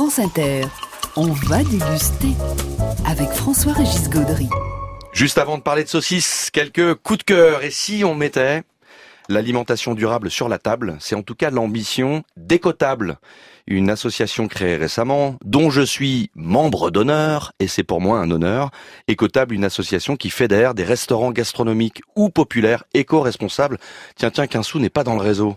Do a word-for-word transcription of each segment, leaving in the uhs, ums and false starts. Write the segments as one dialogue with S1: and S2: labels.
S1: France Inter, on va déguster avec François-Régis Gaudry.
S2: Juste avant de parler de saucisses, quelques coups de cœur. Et si on mettait l'alimentation durable sur la table, c'est en tout cas l'ambition d'Écotable, une association créée récemment, dont je suis membre d'honneur, et c'est pour moi un honneur. Écotable, une association qui fédère des restaurants gastronomiques ou populaires éco-responsables. Tiens, tiens, qu'un sou n'est pas dans le réseau.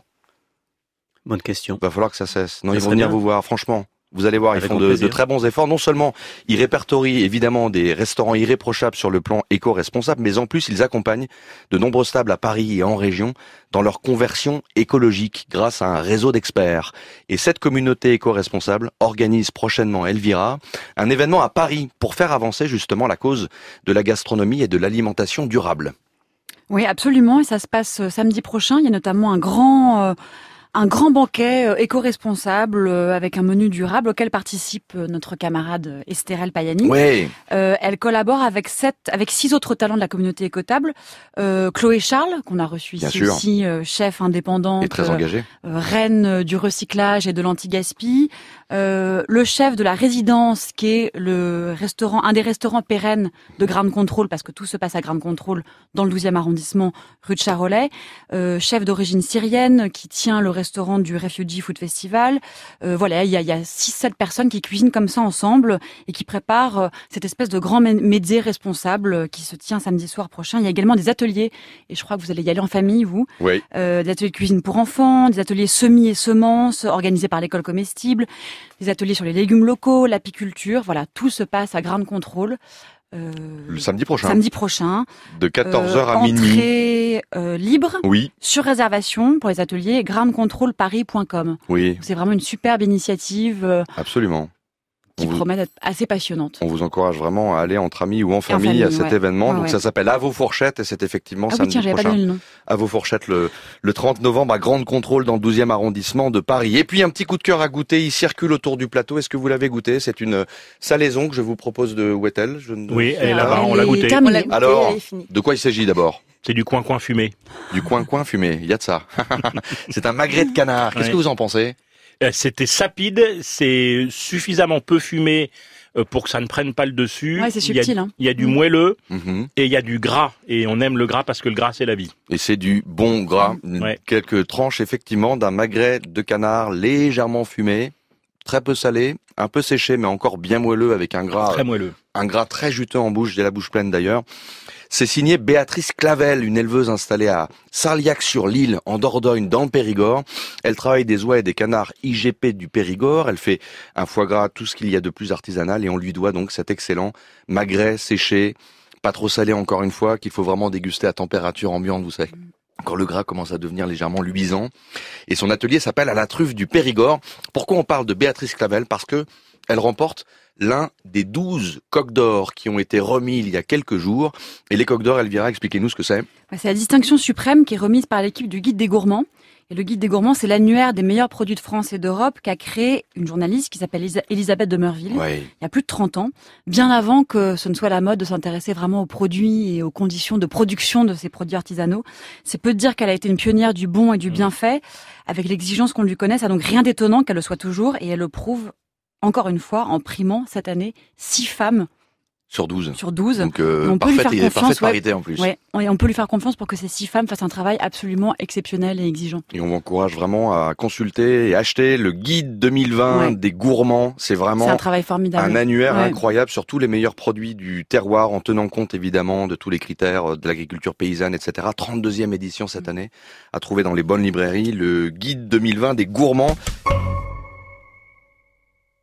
S3: Bonne question.
S2: Va falloir que ça cesse. Non,
S3: Ça
S2: ils vont venir
S3: bien.
S2: vous voir, franchement. Vous allez voir,
S3: Avec
S2: ils font
S3: grand
S2: de, de
S3: plaisir.
S2: très bons efforts. Non seulement ils répertorient évidemment des restaurants irréprochables sur le plan éco-responsable, mais en plus ils accompagnent de nombreuses tables à Paris et en région dans leur conversion écologique grâce à un réseau d'experts. Et cette communauté éco-responsable organise prochainement, Elvira, un événement à Paris pour faire avancer justement la cause de la gastronomie et de l'alimentation durable.
S4: Oui, absolument. Et ça se passe euh, samedi prochain. Il y a notamment un grand... Euh Un grand banquet euh, éco-responsable euh, avec un menu durable auquel participe euh, notre camarade euh, Estherelle Payani.
S2: Ouais.
S4: Euh, elle collabore avec sept, avec six autres talents de la communauté écotable. Euh, Chloé Charles, qu'on a reçu
S2: Bien
S4: ici
S2: sûr.
S4: aussi, euh, chef indépendante,
S2: Et très engagé.
S4: euh, reine euh, du recyclage et de l'anti-gaspi. Euh, le chef de la résidence, qui est le restaurant, un des restaurants pérennes de Ground Control, parce que tout se passe à Ground Control dans le douzième arrondissement, rue de Charolais. Euh, chef d'origine syrienne, qui tient le restaurant du Refugee Food Festival. Euh, voilà, il y a, il y a six sept personnes qui cuisinent comme ça ensemble et qui préparent euh, cette espèce de grand médé responsable euh, qui se tient samedi soir prochain. Il y a également des ateliers, et je crois que vous allez y aller en famille, vous.
S2: Oui.
S4: Euh, des ateliers de cuisine pour enfants, des ateliers semis et semences organisés par l'école comestible, des ateliers sur les légumes locaux, l'apiculture. Voilà, tout se passe à Ground Control. Euh,
S2: Le samedi prochain.
S4: Samedi prochain.
S2: De quatorze heures
S4: Euh,
S2: à minuit.
S4: Entrée euh, libre,
S2: Oui,
S4: sur réservation pour les ateliers, ground control paris point com.
S2: oui,
S4: C'est vraiment une superbe initiative euh,
S2: absolument.
S4: qui
S2: On vous-
S4: promet d'être assez passionnante.
S2: On vous encourage vraiment à aller entre amis ou en famille,
S4: famille,
S2: à cet
S4: ouais.
S2: événement.
S4: Ouais,
S2: Donc
S4: ouais.
S2: ça s'appelle À vos fourchettes et c'est effectivement
S4: Ah oui,
S2: samedi
S4: tiens, j'avais pas
S2: prochain.
S4: donné le nom.
S2: À vos fourchettes le, le trente novembre à Grande Contrôle dans le douzième arrondissement de Paris. Et puis un petit coup de cœur à goûter, il circule autour du plateau. Est-ce que vous l'avez goûté? C'est une salaison que je vous propose de Wettel. Je ne
S3: Oui,
S2: sais
S3: elle est
S2: pas.
S3: là-bas, on
S4: Elle
S3: l'a
S4: est
S3: goûté.
S4: terminée.
S5: On l'a goûté,
S2: Alors,
S5: elle est finie.
S2: de quoi il s'agit d'abord?
S3: C'est du coin-coin fumé.
S2: Du coin-coin fumé, il y a de ça. C'est un magret de canard. Qu'est-ce
S3: Ouais.
S2: que vous en pensez?
S3: Euh, C'était sapide, c'est suffisamment peu fumé euh, pour que ça ne prenne pas le dessus.
S4: Ouais, c'est
S3: Il y a-
S4: subtil, hein.
S3: Il y a du
S4: Mm.
S3: moelleux
S2: Mhm.
S3: et il y a du gras. Et on aime le gras parce que le gras, c'est la vie.
S2: Et c'est du bon gras.
S3: Ouais.
S2: Quelques tranches effectivement d'un magret de canard légèrement fumé, très peu salé, un peu séché mais encore bien moelleux avec un gras,
S3: Très moelleux.
S2: un gras très juteux en bouche. J'ai la bouche pleine d'ailleurs. C'est signé Béatrice Clavel, une éleveuse installée à Sarliac-sur-l'Île, en Dordogne, dans le Périgord. Elle travaille des oies et des canards I G P du Périgord. Elle fait un foie gras, tout ce qu'il y a de plus artisanal, et on lui doit donc cet excellent magret séché, pas trop salé encore une fois, qu'il faut vraiment déguster à température ambiante, vous savez. Quand le gras commence à devenir légèrement luisant. Et son atelier s'appelle À la truffe du Périgord. Pourquoi on parle de Béatrice Clavel? Parce que elle remporte l'un des douze coqs d'or qui ont été remis il y a quelques jours. Et les coqs d'or, Elvira, expliquez-nous ce que c'est.
S4: Ouais, C'est la distinction suprême qui est remise par l'équipe du Guide des Gourmands. Et le Guide des Gourmands, c'est l'annuaire des meilleurs produits de France et d'Europe qu'a créé une journaliste qui s'appelle Elisa- Elisabeth Demerville.
S2: Ouais.
S4: Il y a plus de trente ans, bien avant que ce ne soit la mode de s'intéresser vraiment aux produits et aux conditions de production de ces produits artisanaux. C'est peu de dire qu'elle a été une pionnière du bon et du bien fait, avec l'exigence qu'on lui connaisse. Ça donc rien d'étonnant qu'elle le soit toujours, et elle le prouve encore une fois en primant cette année six femmes
S2: Sur douze.
S4: sur douze.
S2: Donc, euh,
S4: On peut lui
S2: parfaite,
S4: faire confiance,
S2: parfaite
S4: ouais.
S2: parité en plus.
S4: Ouais, et on peut lui faire confiance pour que ces six femmes fassent un travail absolument exceptionnel et exigeant.
S2: Et on vous encourage vraiment à consulter et acheter le guide deux mille vingt
S4: Ouais.
S2: des gourmands. C'est vraiment
S4: C'est un travail formidable.
S2: un annuaire
S4: Ouais.
S2: incroyable sur tous les meilleurs produits du terroir, en tenant compte évidemment de tous les critères de l'agriculture paysanne, et cetera. trente-deuxième édition cette année, à trouver dans les bonnes librairies, le guide deux mille vingt des gourmands.